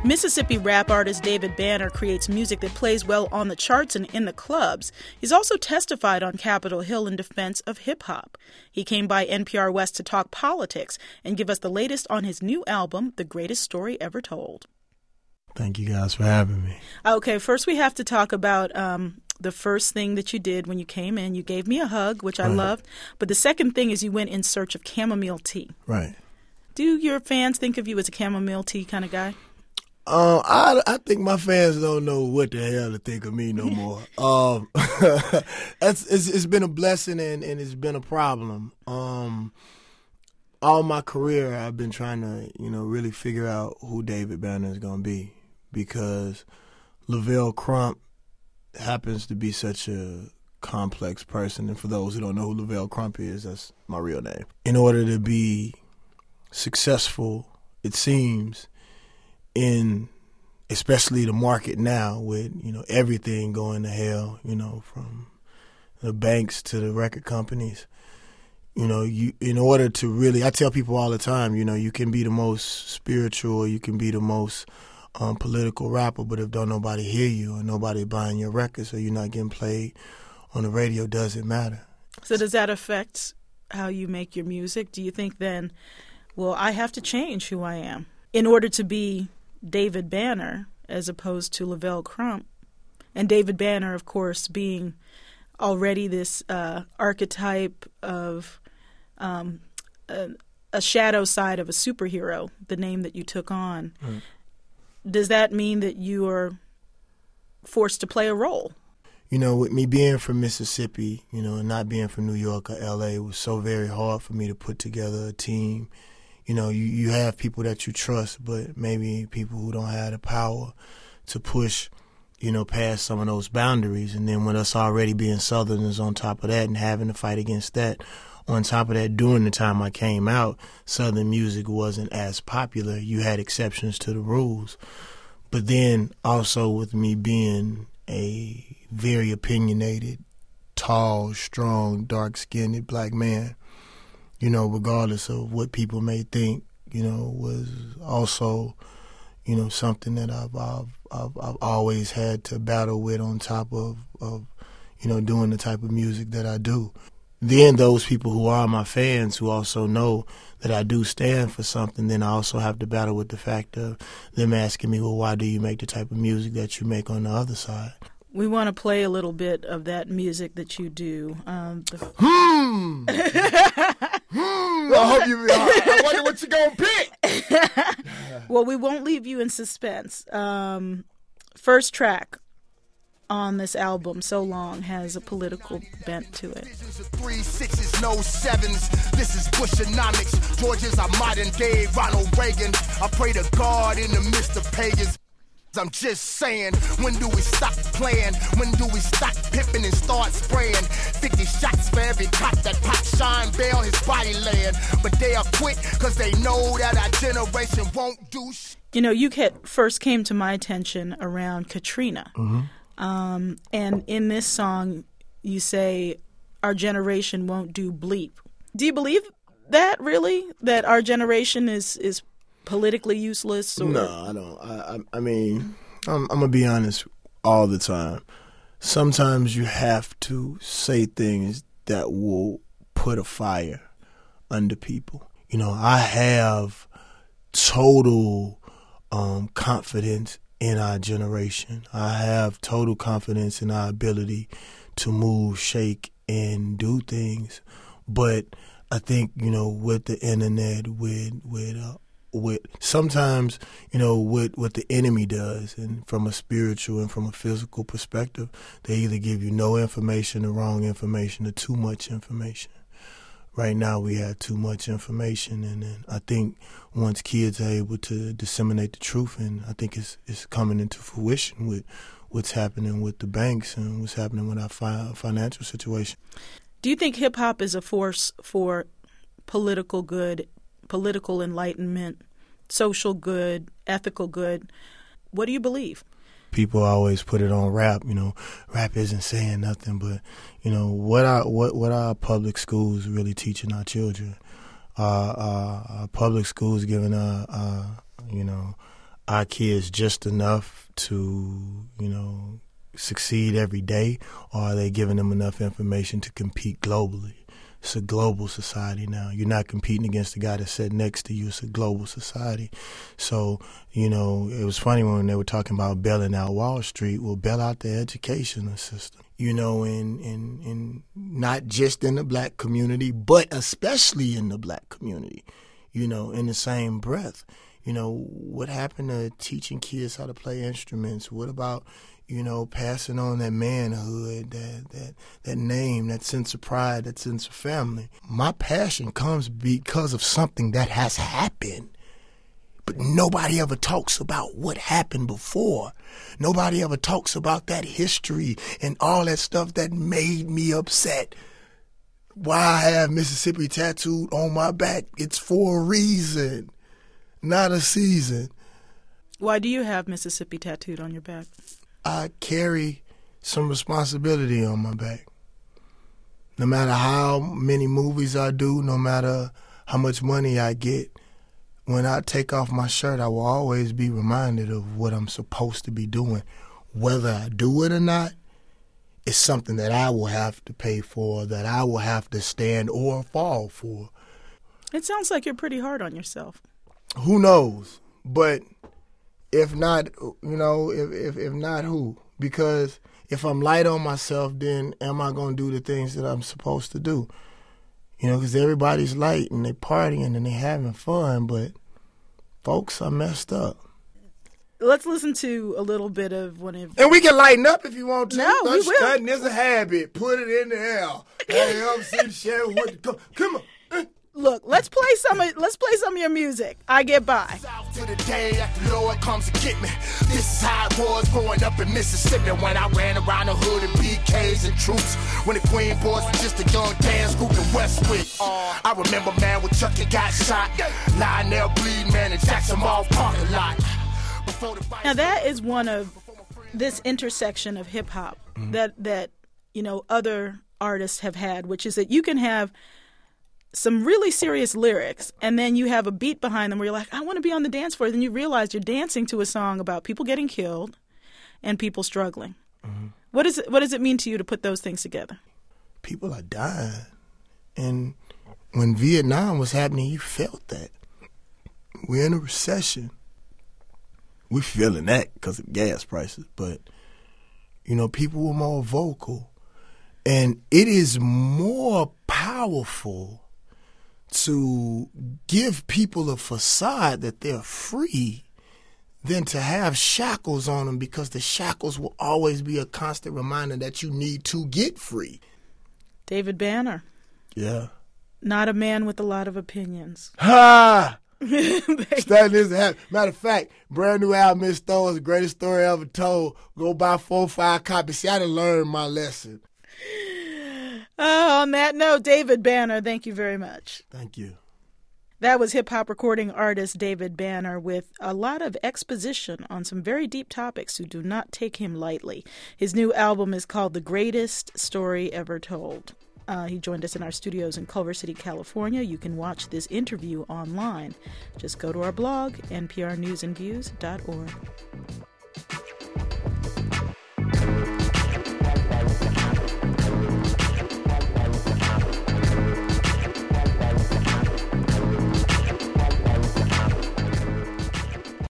Mississippi rap artist David Banner creates music that plays well on the charts and in the clubs. He's also testified on Capitol Hill in defense of hip-hop. He came by NPR West to talk politics and give us the latest on his new album, The Greatest Story Ever Told. Thank you guys for having me. Okay, first we have to talk about the first thing that you did when you came in. You gave me a hug, which I loved. But the second thing is you went in search of chamomile tea. Right. Do your fans think of you as a chamomile tea kind of guy? I think my fans don't know what the hell to think of me no more. It's been a blessing and it's been a problem. All my career, I've been trying to, really figure out who David Banner is going to be, because Lavelle Crump happens to be such a complex person. And for those who don't know who Lavelle Crump is, that's my real name. In order to be successful, it seems, in especially the market now with, everything going to hell, from the banks to the record companies. You in order to really, I tell people all the time, you can be the most spiritual, you can be the most political rapper, but if don't nobody hear you or nobody buying your records or you're not getting played on the radio, doesn't matter. So does that affect how you make your music? Do you think then, well, I have to change who I am in order to be David Banner as opposed to Lavelle Crump? And David Banner, of course, being already this archetype of a shadow side of a superhero, the name that you took on. Mm. Does that mean that you are forced to play a role? With me being from Mississippi, and not being from New York or L.A., it was so very hard for me to put together a team. You have people that you trust, but maybe people who don't have the power to push, past some of those boundaries. And then with us already being Southerners on top of that and having to fight against that, on top of that, during the time I came out, Southern music wasn't as popular. You had exceptions to the rules. But then also with me being a very opinionated, tall, strong, dark-skinned black man, regardless of what people may think, was also, something that I've always had to battle with on top of doing the type of music that I do. Then those people who are my fans who also know that I do stand for something, then I also have to battle with the fact of them asking me, well, why do you make the type of music that you make on the other side? We want to play a little bit of that music that you do. I hope you. I wonder what you're gonna pick. Well, we won't leave you in suspense. First track on this album, So Long, has a political bent to it. 3 6s, no 7s. This is Bushonomics. Georgia's our modern day Ronald Reagan. I pray to God in the midst of pagans. I'm just saying, when do we stop playing? When do we stop pipping and start spraying? 50 shots for every cop that pop Sean Bell his body laying. But they are quit because they know that our generation won't do shit. You first came to my attention around Katrina. Mm-hmm. And in this song, you say, our generation won't do bleep. Do you believe that, really? That our generation is politically useless? Or? No, I don't. I mean, I'm going to be honest all the time. Sometimes you have to say things that will put a fire under people. I have total confidence in our generation. I have total confidence in our ability to move, shake, and do things. But I think, with the internet, with sometimes, what the enemy does, and from a spiritual and from a physical perspective, they either give you no information, the wrong information, or too much information. Right now we have too much information, and then I think once kids are able to disseminate the truth, and I think it's coming into fruition with what's happening with the banks and what's happening with our financial situation. Do you think hip-hop is a force for political good, political enlightenment, social good, ethical good? What do you believe? People always put it on rap. Rap isn't saying nothing, but what are public schools really teaching our children? Public schools giving our kids just enough to, succeed every day, or are they giving them enough information to compete globally? It's a global society now. You're not competing against the guy that's sitting next to you. It's a global society. So, it was funny when they were talking about bailing out Wall Street. Well, bail out the educational system, in not just in the black community, but especially in the black community, in the same breath. What happened to teaching kids how to play instruments? What about, passing on that manhood, that name, that sense of pride, that sense of family? My passion comes because of something that has happened. But nobody ever talks about what happened before. Nobody ever talks about that history and all that stuff that made me upset. Why I have Mississippi tattooed on my back, it's for a reason, not a season. Why do you have Mississippi tattooed on your back? I carry some responsibility on my back. No matter how many movies I do, no matter how much money I get, when I take off my shirt, I will always be reminded of what I'm supposed to be doing. Whether I do it or not, it's something that I will have to pay for, that I will have to stand or fall for. It sounds like you're pretty hard on yourself. Who knows? But if not, if not who? Because if I'm light on myself, then am I going to do the things that I'm supposed to do? Because everybody's light and they partying and they having fun, but folks are messed up. Let's listen to a little bit of one of... And we can lighten up if you want to. No, we will. Studying is a habit. Put it in the air. Hey, I'm sitting sharing with the... Come on. Look, let's play some of your music. I get by. South to the day that the Lord comes to get me. This is how it was growing up in Mississippi when I ran around the hood in BKs and troops. When the Queen Boys were just a young dance group in Westwood. I remember, man, when Chucky got shot. Lionel bleed, man, in Jackson Mall parking lot. Now that is one of this intersection of hip hop that other artists have had, which is that you can have some really serious lyrics, and then you have a beat behind them where you're like, I want to be on the dance floor. Then you realize you're dancing to a song about people getting killed and people struggling. Mm-hmm. What does it mean to you to put those things together? People are dying. And when Vietnam was happening, you felt that. We're in a recession. We're feeling that because of gas prices. But, people were more vocal. And it is more powerful to give people a facade that they're free than to have shackles on them, because the shackles will always be a constant reminder that you need to get free. David Banner. Yeah. Not a man with a lot of opinions. Ha! Studying is a habit. Matter of fact, brand new album, Miss Stone's greatest story ever told. Go buy 4 or 5 copies. See, I done learned my lesson. On that note, David Banner, thank you very much. Thank you. That was hip-hop recording artist David Banner with a lot of exposition on some very deep topics, who do not take him lightly. His new album is called The Greatest Story Ever Told. He joined us in our studios in Culver City, California. You can watch this interview online. Just go to our blog, nprnewsandviews.org.